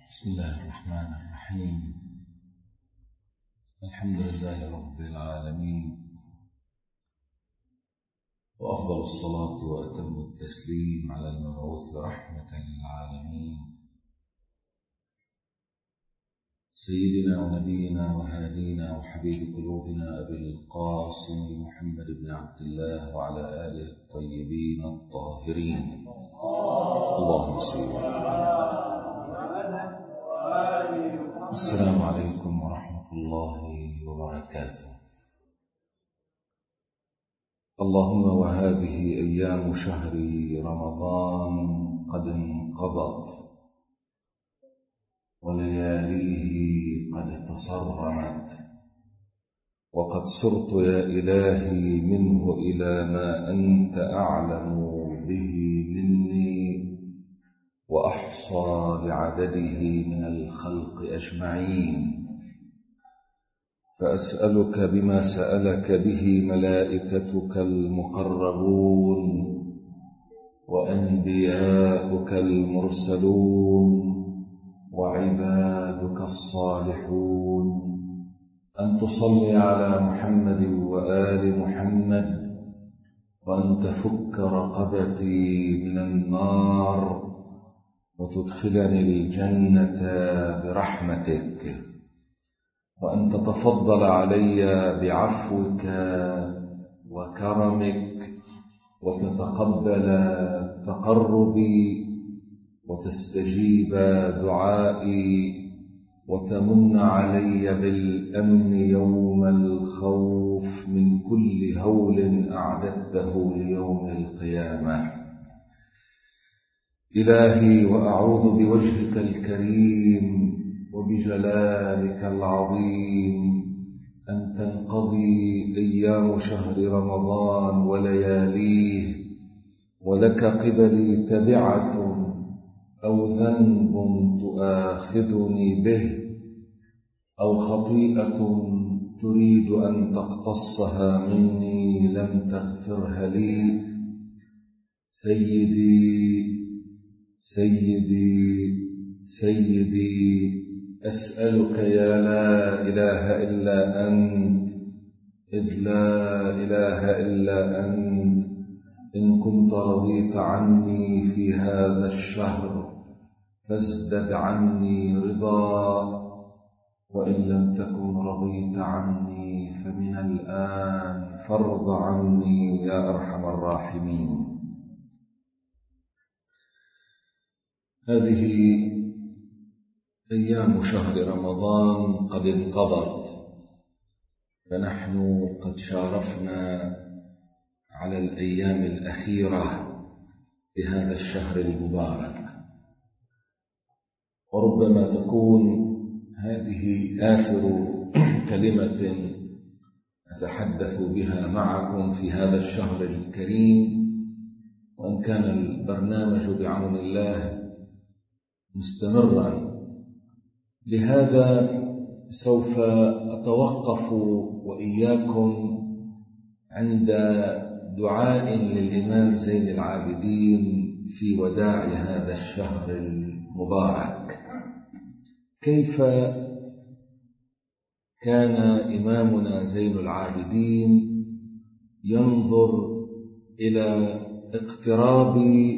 بسم الله الرحمن الرحيم. الحمد لله رب العالمين، وأفضل الصلاة وأتم التسليم على المبعوث رحمة للعالمين سيدنا ونبينا وهادينا وحبيب قلوبنا أبي القاسم محمد بن عبد الله وعلى آله الطيبين الطاهرين. اللهم صل على. السلام عليكم ورحمة الله وبركاته. اللهم وهذه أيام شهر رمضان قد انقضت، ولياليه قد تصرمت، وقد صرت يا إلهي منه إلى ما أنت أعلم به مني، وأحصى بعدده من الخلق أجمعين. فأسألك بما سألك به ملائكتك المقربون وأنبياؤك المرسلون وعبادك الصالحون، أن تصلي على محمد وآل محمد، وأن تفك رقبتي من النار وتدخلني الجنة برحمتك، وأن تتفضل علي بعفوك وكرمك، وتتقبل تقربي، وتستجيب دعائي، وتمن علي بالأمن يوم الخوف من كل هول أعددته ليوم القيامة. إلهي، وأعوذ بوجهك الكريم وبجلالك العظيم أن تنقضي أيام شهر رمضان ولياليه ولك قبلي تبعة أو ذنب تؤاخذني به، أو خطيئة تريد أن تقتصها مني لم تغفرها لي. سيدي سيدي سيدي، أسألك يا لا إله إلا أنت، إذ لا إله إلا أنت، إن كنت رضيت عني في هذا الشهر فازدد عني رضا، وإن لم تكن رضيت عني فمن الآن فارض عني يا أرحم الراحمين. هذه أيام شهر رمضان قد انقضت، فنحن قد شارفنا على الأيام الأخيرة بهذا الشهر المبارك، وربما تكون هذه آخر كلمة أتحدث بها معكم في هذا الشهر الكريم، وأن كان البرنامج بعون الله مستمرا. لهذا سوف أتوقف وإياكم عند دعاء للإمام زين العابدين في وداع هذا الشهر المبارك. كيف كان إمامنا زين العابدين ينظر إلى اقتراب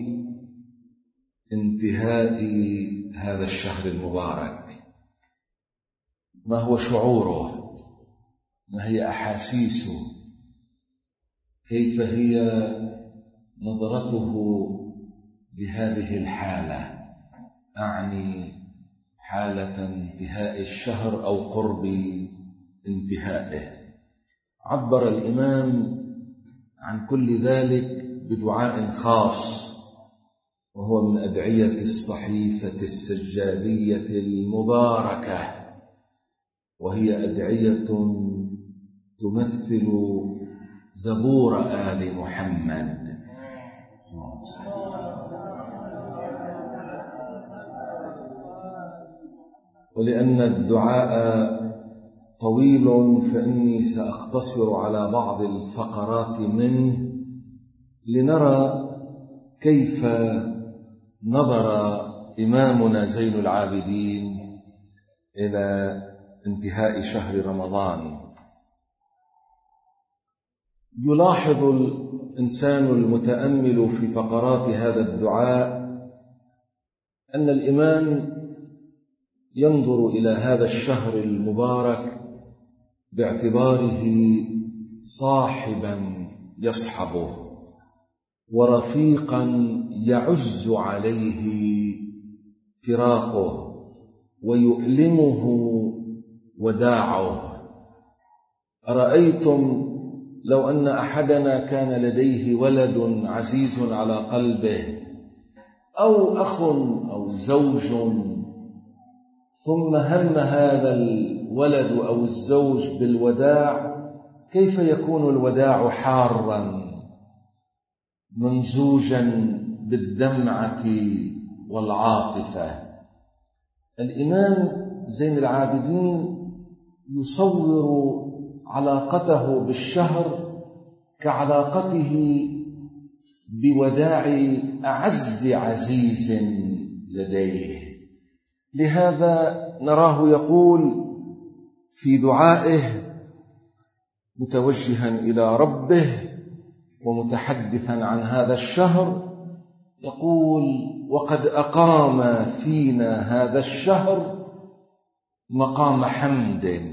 انتهاء هذا الشهر المبارك؟ ما هو شعوره؟ ما هي أحاسيسه؟ كيف هي نظرته لهذه الحالة؟ أعني حالة انتهاء الشهر أو قرب انتهائه. عبر الإمام عن كل ذلك بدعاء خاص، وهو من أدعية الصحيفة السجادية المباركة، وهي أدعية تمثل زبور آل محمد. ولأن الدعاء طويل فإني سأقتصر على بعض الفقرات منه لنرى كيف نظر إمامنا زين العابدين إلى انتهاء شهر رمضان. يلاحظ الإنسان المتأمل في فقرات هذا الدعاء أن الإمام ينظر إلى هذا الشهر المبارك باعتباره صاحبا يصحبه ورفيقا يعز عليه فراقه ويؤلمه وداعه. أرأيتم لو أن أحدنا كان لديه ولد عزيز على قلبه أو أخ أو زوج، ثم هم هذا الولد أو الزوج بالوداع، كيف يكون الوداع حارا ممزوجا بالدمعة والعاطفة؟ الإمام زين العابدين يصور علاقته بالشهر كعلاقته بوداع أعز عزيز لديه. لهذا نراه يقول في دعائه متوجها إلى ربه ومتحدثا عن هذا الشهر، يقول: وقد أقام فينا هذا الشهر مقام حمد،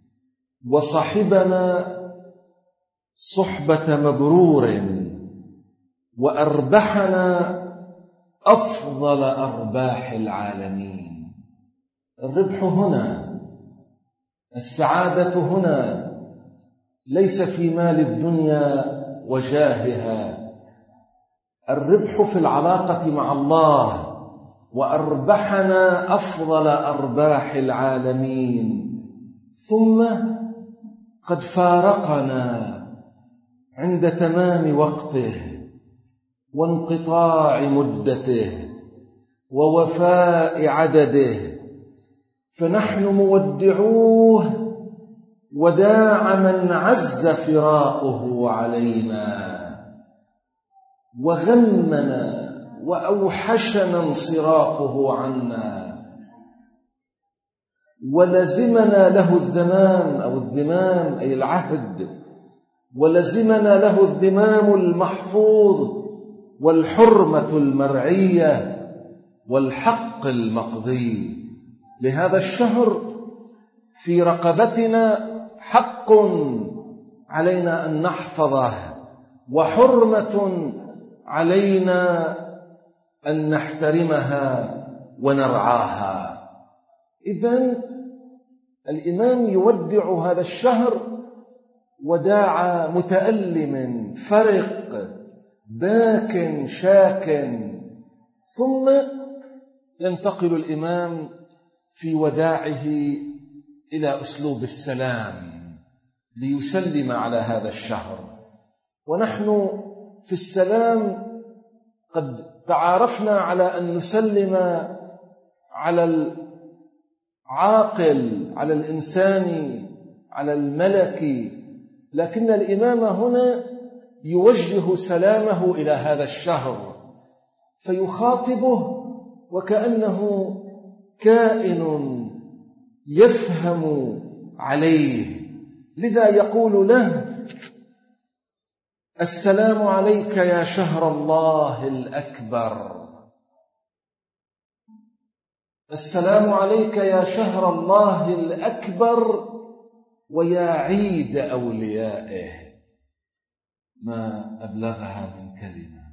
وصحبنا صحبة مبرور، وأربحنا أفضل أرباح العالمين. الربح هنا، السعادة هنا، ليس في مال الدنيا وجاهها، الربح في العلاقة مع الله. وأربحنا أفضل أرباح العالمين، ثم قد فارقنا عند تمام وقته وانقطاع مدته ووفاء عدده، فنحن مودعوه وداع من عز فراقه علينا وغمنا وأوحشنا انصرافه عنا، ولزمنا له الذمام أو الذمام أي العهد، ولزمنا له الذمام المحفوظ والحرمة المرعية والحق المقضي. لهذا الشهر في رقبتنا حق علينا أن نحفظه، وحرمة علينا أن نحترمها ونرعاها. إذن الإمام يودع هذا الشهر وداع متألم فرق باك شاك، ثم ينتقل الإمام في وداعه إلى أسلوب السلام ليسلم على هذا الشهر. ونحن في السلام قد تعارفنا على أن نسلم على العاقل، على الإنسان، على الملك، لكن الإمام هنا يوجه سلامه إلى هذا الشهر فيخاطبه وكأنه كائن يفهم عليه. لذا يقول له: السلام عليك يا شهر الله الأكبر، السلام عليك يا شهر الله الأكبر ويا عيد أوليائه. ما أبلغها من كلمة.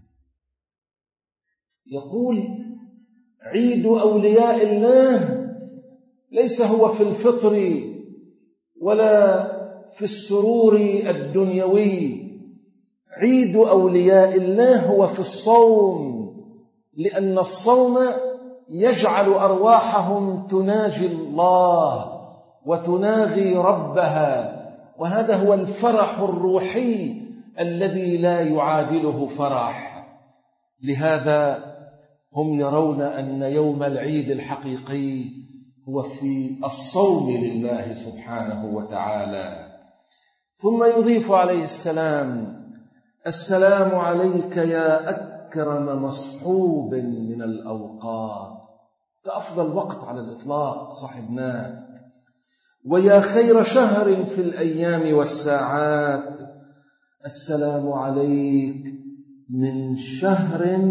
يقول: عيد أولياء الله ليس هو في الفطر ولا في السرور الدنيوي، عيد أولياء الله هو في الصوم، لأن الصوم يجعل أرواحهم تناجي الله وتناغي ربها، وهذا هو الفرح الروحي الذي لا يعادله فرح. لهذا هم يرون أن يوم العيد الحقيقي هو في الصوم لله سبحانه وتعالى. ثم يضيف عليه السلام: السلام عليك يا أكرم مصحوب من الأوقات. كأفضل وقت على الإطلاق صاحبناه. ويا خير شهر في الأيام والساعات، السلام عليك من شهر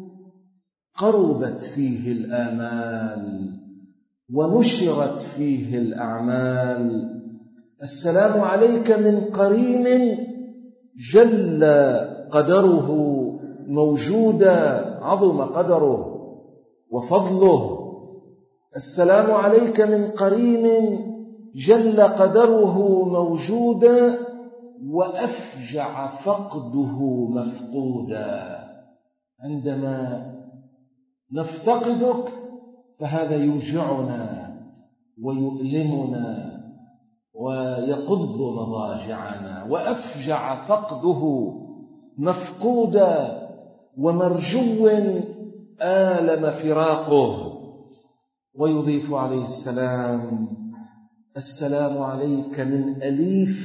قربت فيه الآمال ونشرت فيه الأعمال. السلام عليك من قرين جل قدره موجودا، عظم قدره وفضله. السلام عليك من قرين جل قدره موجودا وأفجع فقده مفقودا. عندما نفتقدك فهذا يوجعنا ويؤلمنا ويقض مضاجعنا. وأفجع فقده مفقودا ومرجو آلم فراقه. ويضيف عليه السلام: السلام عليك من أليف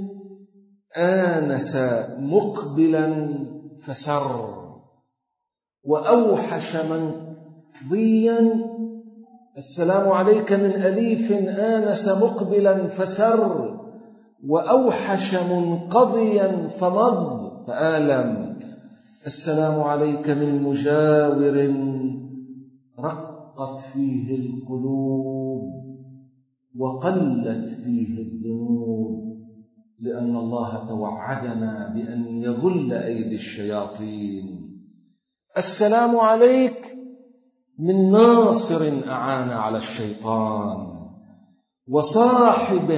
آنس مقبلا فسر، وأوحش منضيا. السلام عليك من أليف آنس مقبلا فسر، وأوحش منقضيا فمض فآلم. السلام عليك من مجاور رقت فيه القلوب وقلت فيه الذنوب، لأن الله توعدنا بأن يغل أيدي الشياطين. السلام عليك من ناصر أعان على الشيطان، وصاحب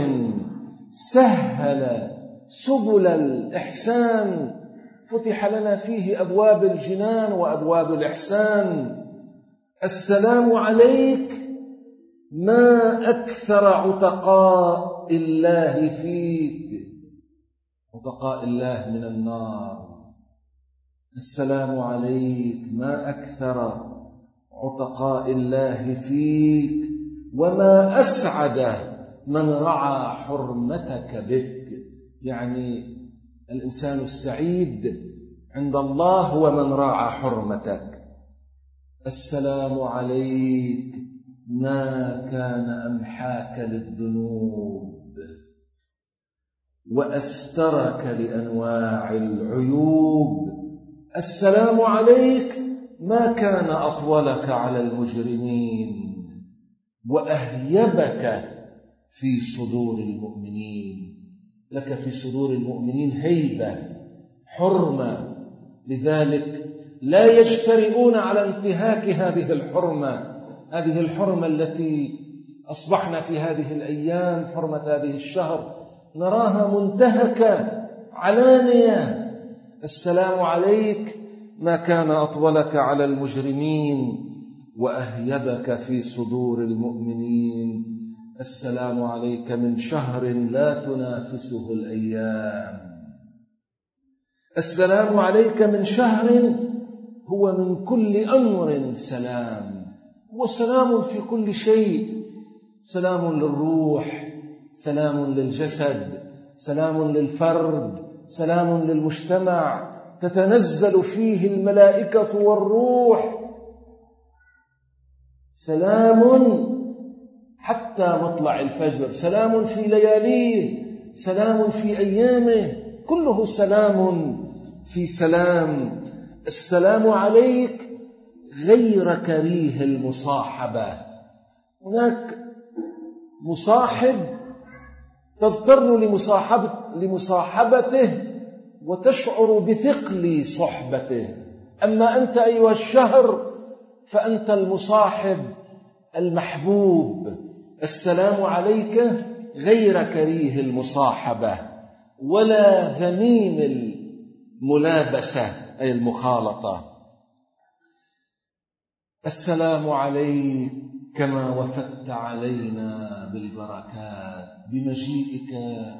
سهل سبل الإحسان، فتح لنا فيه أبواب الجنان وأبواب الإحسان. السلام عليك ما أكثر عتقاء الله فيك، عتقاء الله من النار. السلام عليك ما أكثر عتقاء الله فيك، وما أسعد من رعى حرمتك بك. يعني الإنسان السعيد عند الله هو من راعى حرمتك. السلام عليك ما كان أمحاك للذنوب وأسترك لأنواع العيوب. السلام عليك ما كان أطولك على المجرمين وأهيبك في صدور المؤمنين. لك في صدور المؤمنين هيبة، حرمة، لذلك لا يجترئون على انتهاك هذه الحرمة التي أصبحنا في هذه الأيام، حرمة هذه الشهر، نراها منتهكة علانية. السلام عليك ما كان أطولك على المجرمين وأهيبك في صدور المؤمنين. السلام عليك من شهر لا تنافسه الأيام. السلام عليك من شهر هو من كل أمر سلام، وسلام في كل شيء، سلام للروح، سلام للجسد، سلام للفرد، سلام للمجتمع، تتنزل فيه الملائكة والروح. سلام حتى مطلع الفجر، سلام في لياليه، سلام في أيامه، كله سلام في سلام. السلام عليك غير كريه المصاحبة. هناك مصاحب تضطر لمصاحبته وتشعر بثقل صحبته، أما أنت أيها الشهر فأنت المصاحب المحبوب. السلام عليك غير كريه المصاحبة ولا ذميم الملابسة أي المخالطة. السلام عليك كما وفدت علينا بالبركات، بمجيئك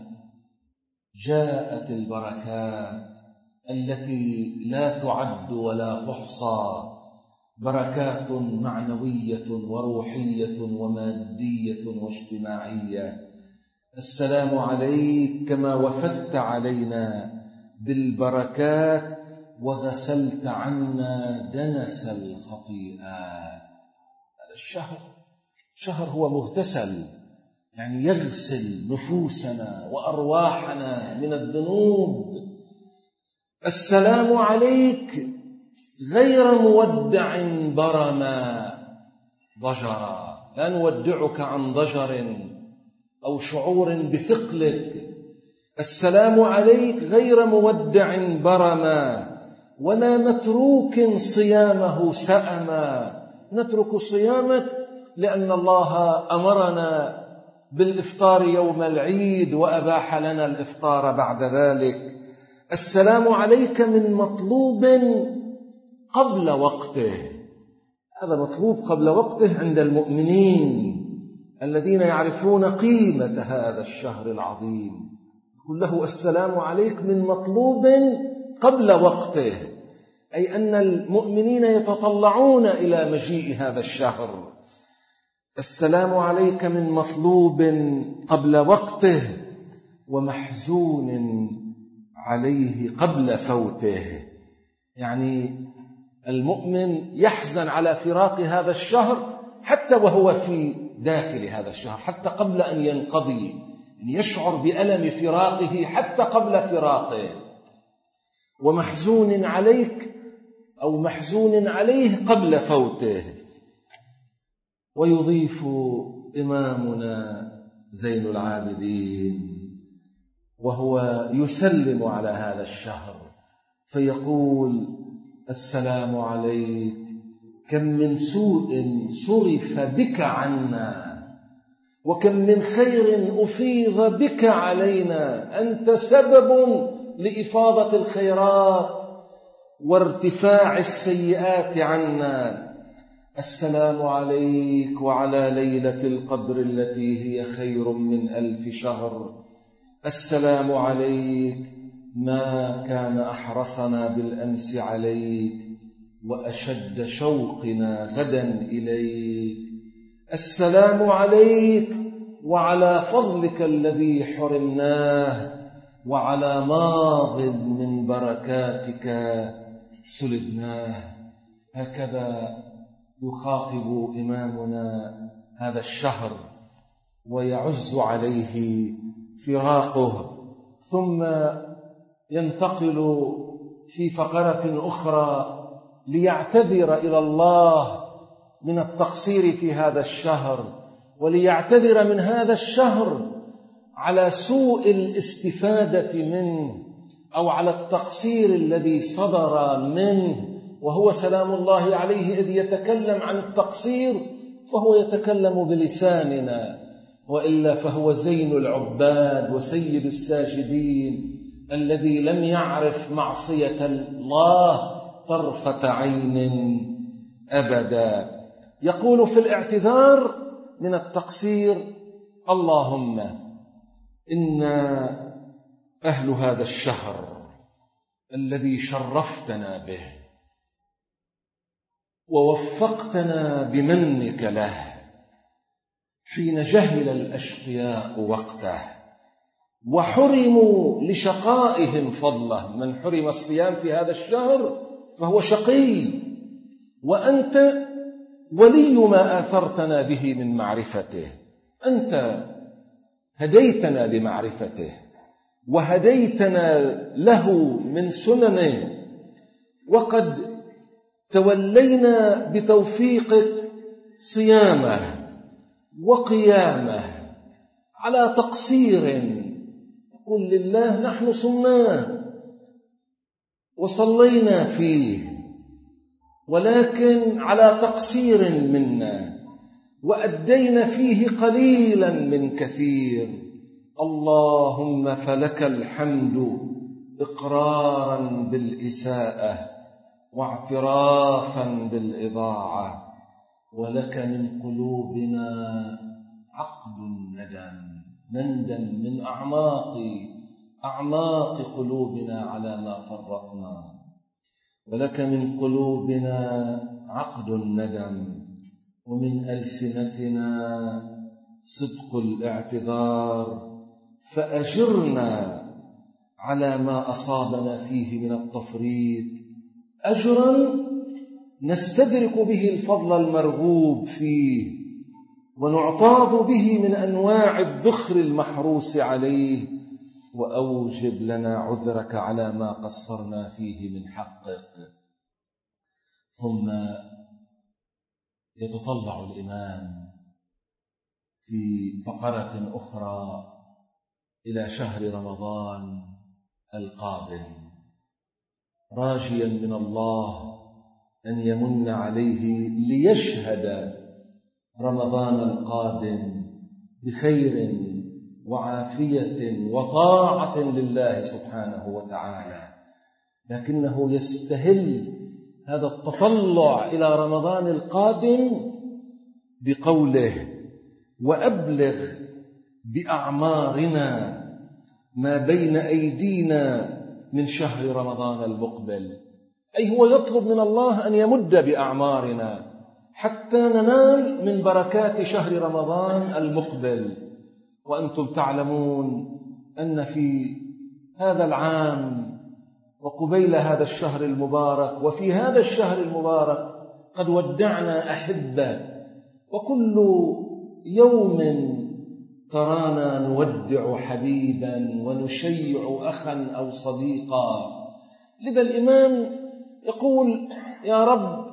جاءت البركات التي لا تعد ولا تحصى، بركات معنوية وروحية ومادية واجتماعية. السلام عليك كما وفدت علينا بالبركات وغسلت عنا دنس الخطيئات. الشهر هو مغتسل، يعني يغسل نفوسنا وأرواحنا من الذنوب. السلام عليك غير مودع برما ضجرا، لا نودعك عن ضجر أو شعور بثقلك. السلام عليك غير مودع برما ولا متروك صيامه سأما. نترك صيامك لأن الله أمرنا بالإفطار يوم العيد وأباح لنا الإفطار بعد ذلك. السلام عليك من مطلوب قبل وقته، هذا مطلوب قبل وقته عند المؤمنين الذين يعرفون قيمة هذا الشهر العظيم. يقول له السلام عليك من مطلوب قبل وقته، أي أن المؤمنين يتطلعون إلى مجيء هذا الشهر. السلام عليك من مطلوب قبل وقته ومحزون عليه قبل فوته. يعني المؤمن يحزن على فراق هذا الشهر حتى وهو في داخل هذا الشهر، حتى قبل أن ينقضي، يشعر بألم فراقه حتى قبل فراقه. ومحزون عليك أو محزون عليه قبل فوته. ويضيف إمامنا زين العابدين وهو يسلم على هذا الشهر فيقول السلام عليك كم من سوء صرف بك عنا وكم من خير أفيض بك علينا، أنت سبب لإفاضة الخيرات وارتفاع السيئات عنا. السلام عليك وعلى ليلة القدر التي هي خير من 1000 شهر. السلام عليك ما كان أحرصنا بالأمس عليك وأشد شوقنا غدا إليك. السلام عليك وعلى فضلك الذي حرمناه وعلى ماض من بركاتك سلبناه. هكذا يخاطب إمامنا هذا الشهر ويعز عليه فراقه. ثم ينتقل في فقرة أخرى ليعتذر إلى الله من التقصير في هذا الشهر، وليعتذر من هذا الشهر على سوء الاستفادة منه أو على التقصير الذي صدر منه. وهو سلام الله عليه إذ يتكلم عن التقصير فهو يتكلم بلساننا، وإلا فهو زين العباد وسيد الساجدين الذي لم يعرف معصية الله طرفة عين أبدا. يقول في الاعتذار من التقصير: اللهم إنا أهل هذا الشهر الذي شرفتنا به ووفقتنا بمنك له حين جهل الأشقياء وقته وحرموا لشقائهم فضله. من حرم الصيام في هذا الشهر فهو شقي، وأنت ولي ما آثرتنا به من معرفته. أنت هديتنا لمعرفته وهديتنا له من سننه، وقد تولينا بتوفيقك صيامه وقيامه على تقصير. قل لله نحن صمناه وصلينا فيه، ولكن على تقصير منا وأدينا فيه قليلا من كثير. اللهم فلك الحمد إقرارا بالإساءة واعترافا بالإضاعة، ولك من قلوبنا عقد الندم، نندم من أعماق قلوبنا على ما فرطنا. ولك من قلوبنا عقد الندم، ومن ألسنتنا صدق الاعتذار، فأجرنا على ما أصابنا فيه من التفريط أجرا نستدرك به الفضل المرغوب فيه ونعتاض به من أنواع الذخر المحروس عليه، وأوجب لنا عذرك على ما قصرنا فيه من حقك. ثم يتطلع الإمام في فقرة أخرى إلى شهر رمضان القادم، راجيا من الله أن يمن عليه ليشهد رمضان القادم بخير وعافية وطاعة لله سبحانه وتعالى. لكنه يستهل هذا التطلع إلى رمضان القادم بقوله: وأبلغ بأعمارنا ما بين أيدينا من شهر رمضان المقبل. أي هو يطلب من الله أن يمد بأعمارنا حتى ننال من بركات شهر رمضان المقبل. وأنتم تعلمون أن في هذا العام وقبيل هذا الشهر المبارك وفي هذا الشهر المبارك قد ودعنا أحبة، وكل يوم ترانا نودع حبيبا ونشيع أخا أو صديقا. لذا الإمام يقول: يا رب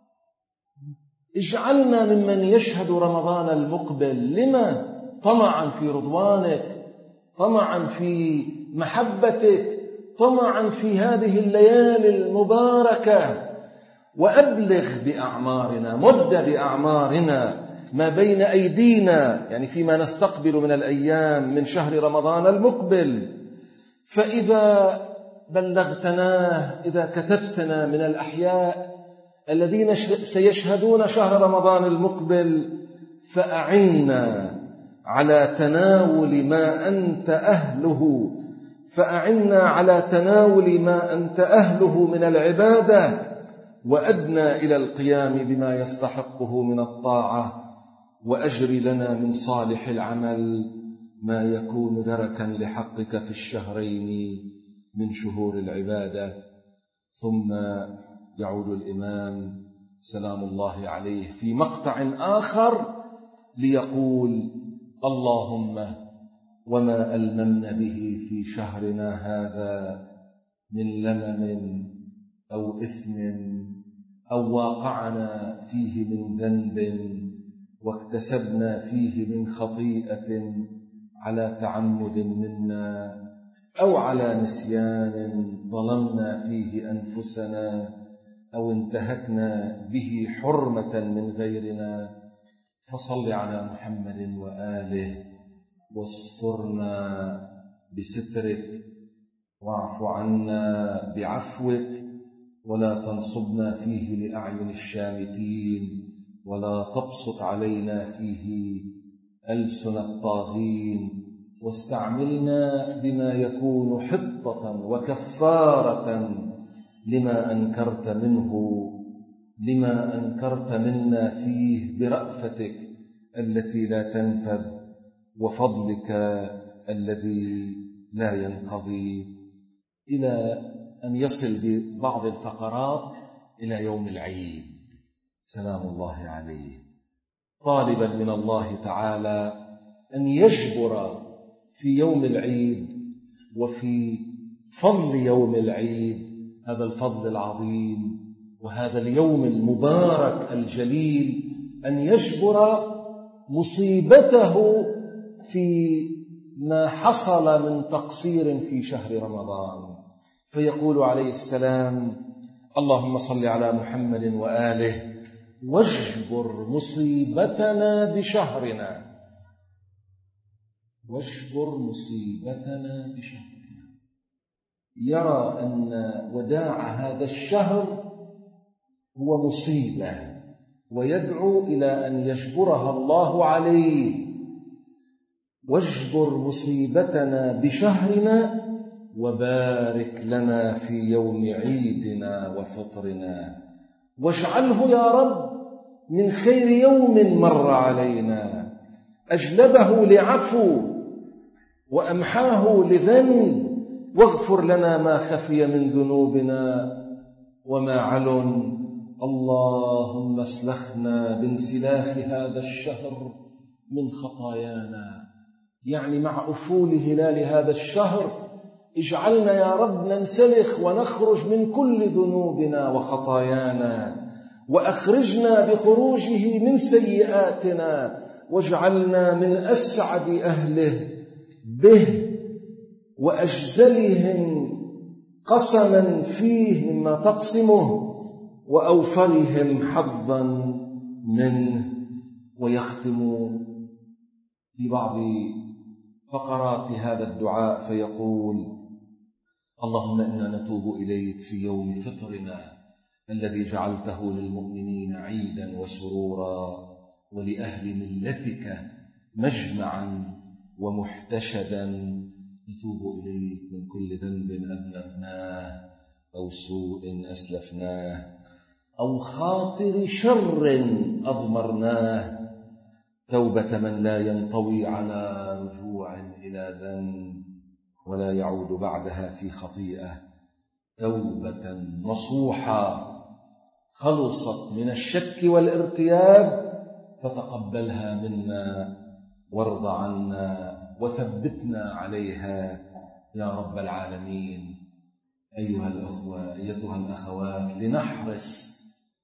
اجعلنا ممن يشهد رمضان المقبل. لما؟ طمعا في رضوانك، طمعا في محبتك، طمعا في هذه الليالي المباركة. وأبلغ بأعمارنا، مد بأعمارنا ما بين أيدينا، يعني فيما نستقبل من الأيام من شهر رمضان المقبل. فإذا بلغتناه، إذا كتبتنا من الأحياء الذين سيشهدون شهر رمضان المقبل، فأعنا على تناول ما أنت أهله، فأعنا على تناول ما أنت أهله من العبادة، وأدنى إلى القيام بما يستحقه من الطاعة، وأجر لنا من صالح العمل ما يكون دركا لحقك في الشهرين من شهور العبادة. ثم يعود الإمام سلام الله عليه في مقطع آخر ليقول: اللهم وما ألممنا به في شهرنا هذا من لمم أو إثم أو واقعنا فيه من ذنب واكتسبنا فيه من خطيئة على تعمد منا أو على نسيان ظلمنا فيه أنفسنا أو انتهكنا به حرمة من غيرنا، فصل على محمد وآله واسترنا بسترك واعف عنا بعفوك، ولا تنصبنا فيه لأعين الشامتين، ولا تبسط علينا فيه ألسن الطاغين، واستعملنا بما يكون حطة وكفارة لما أنكرت منا فيه برأفتك التي لا تنفذ وفضلك الذي لا ينقضي، إلى أن يصل ببعض الفقرات إلى يوم العيد سلام الله عليه، طالبا من الله تعالى أن يجبر في يوم العيد وفي فضل يوم العيد هذا الفضل العظيم وهذا اليوم المبارك الجليل، أن يجبر مصيبته في ما حصل من تقصير في شهر رمضان. فيقول عليه السلام: اللهم صل على محمد وآله واجبر مصيبتنا بشهرنا، واجبر مصيبتنا بشهرنا. يرى أن وداع هذا الشهر هو مصيبة، ويدعو إلى أن يجبرها الله عليه. واجبر مصيبتنا بشهرنا وبارك لنا في يوم عيدنا وفطرنا، واجعله يا رب من خير يوم مر علينا، أجلبه لعفو وأمحاه لذنب، واغفر لنا ما خفي من ذنوبنا وما علن، اللهم اسلخنا بانسلاخ هذا الشهر من خطايانا، يعني مع أفول هلال هذا الشهر اجعلنا يا رب ننسلخ ونخرج من كل ذنوبنا وخطايانا، وأخرجنا بخروجه من سيئاتنا، واجعلنا من أسعد أهله به وأجزلهم قسما فيه مما تقسمه وأوفرهم حظا منه. ويختم في بعض فقرات هذا الدعاء فيقول: اللهم إنا نتوب إليك في يوم فطرنا الذي جعلته للمؤمنين عيدا وسرورا، ولأهل ملتك مجمعا ومحتشدا. نتوب إليك من كل ذنب أذنبناه أو سوء أسلفناه أو خاطر شر أضمرناه، توبة من لا ينطوي على رجوع إلى ذنب ولا يعود بعدها في خطيئة، توبة نصوحة خلصت من الشك والارتياب، فتقبلها منا وارض عنا وثبتنا عليها يا رب العالمين. أيها الأخوة، أيتها الأخوات، لنحرص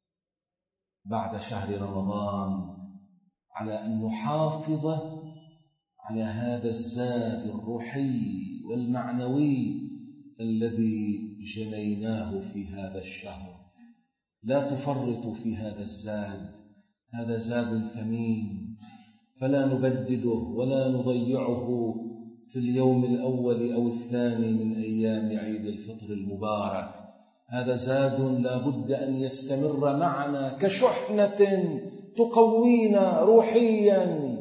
بعد شهر رمضان على أن نحافظ على هذا الزاد الروحي والمعنوي الذي جنيناه في هذا الشهر. لا تفرطوا في هذا الزاد، هذا زاد ثمين، فلا نبدده ولا نضيعه في اليوم الأول أو الثاني من أيام عيد الفطر المبارك. هذا زاد لا بد أن يستمر معنا كشحنة تقوينا روحيا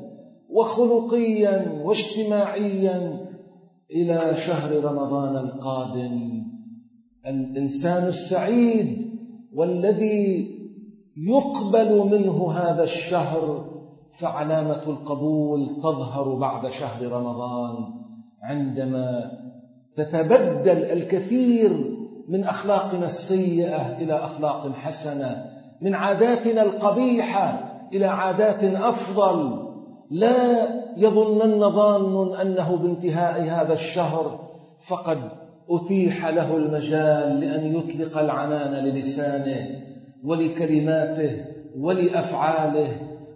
وخلقيا واجتماعيا إلى شهر رمضان القادم. الإنسان السعيد والذي يقبل منه هذا الشهر، فعلامة القبول تظهر بعد شهر رمضان، عندما تتبدل الكثير من أخلاقنا السيئة إلى أخلاق حسنة، من عاداتنا القبيحة إلى عادات أفضل. لا يظنن ظان أنه بانتهاء هذا الشهر فقد أتيح له المجال لأن يطلق العنان للسانه ولكلماته ولأفعاله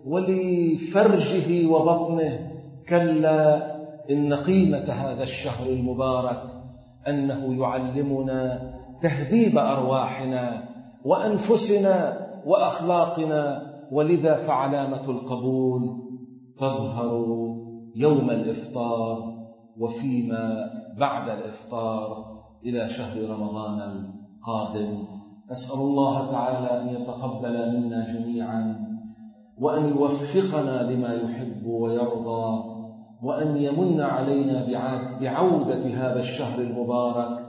ولفرجه وبطنه. كلا، إن قيمة هذا الشهر المبارك أنه يعلمنا تهذيب أرواحنا وأنفسنا وأخلاقنا، ولذا فعلامة القبول تظهر يوم الإفطار وفيما بعد الإفطار إلى شهر رمضان القادم. نسأل الله تعالى أن يتقبل منا جميعا، وأن يوفقنا لما يحب ويرضى، وأن يمن علينا بعودة هذا الشهر المبارك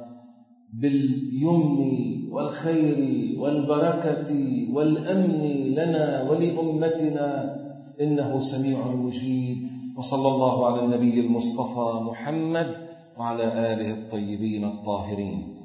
باليمن والخير والبركة والأمن لنا ولأمتنا، إنه سميع مجيب. وصلى الله على النبي المصطفى محمد وعلى آله الطيبين الطاهرين.